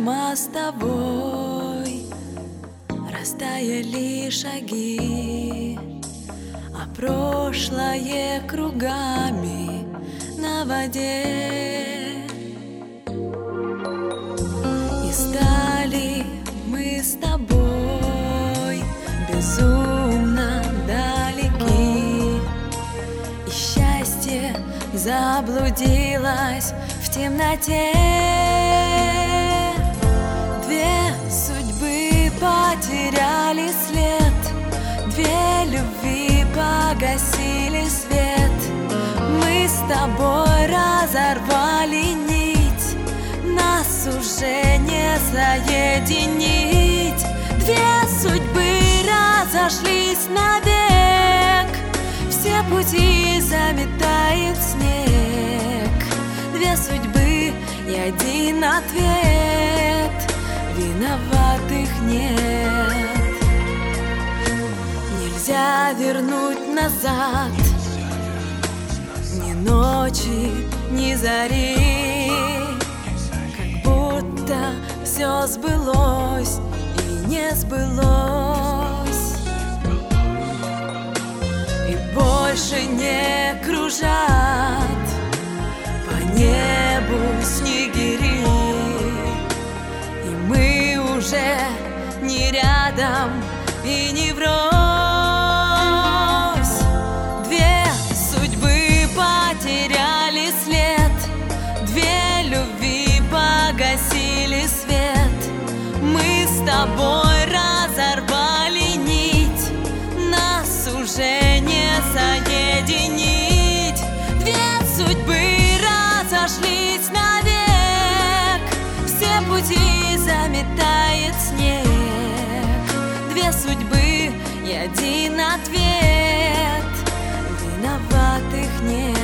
мостовой растаяли шаги, а прошлое кругами на воде. И стали мы с тобой безумно далеки, и счастье заблудилось в темноте. Две судьбы потеряли след, две любви погасили свет. Мы с тобой разорвали нить, нас уже не соединить. Две судьбы разошлись навек, все пути заметает снег. Две судьбы и один ответ, виноватых нет. Нельзя вернуть назад ни ночи, ни зари, как будто все сбылось и не сбылось, и больше не кружат по небу снегири, и мы уже не рядом и не врозь. Две судьбы потеряли след, две любви погасили свет. Мы с тобой разорвали нить, нас уже не соединить. Две судьбы разошлись навек, все пути заметает снег. Две судьбы и один ответ, виноватых нет.